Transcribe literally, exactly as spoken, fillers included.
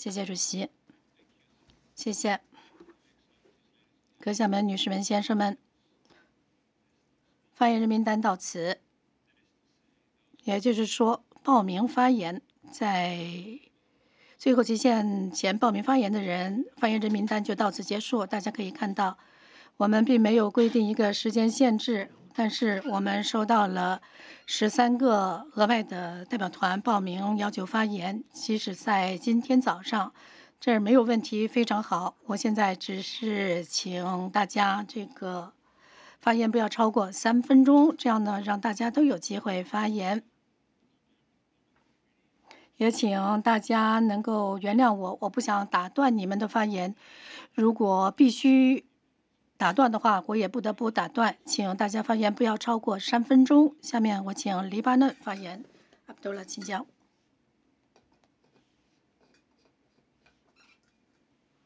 谢谢主席，谢谢。阁下们、女士们、先生们，发言人名单到此。也就是说，报名发言在最后期限前报名发言的人，发言人名单就到此结束。大家可以看到，我们并没有规定一个时间限制，但是我们收到了十三个额外的代表团报名要求发言，即使在今天早上，这儿没有问题，非常好。我现在只是请大家这个发言不要超过三分钟，这样呢，让大家都有机会发言。也请大家能够原谅我，我不想打断你们的发言。如果必须打断的话，我也不得不打断。请大家发言不要超过三分钟。下面我请黎巴嫩发言。阿卜杜拉，请讲。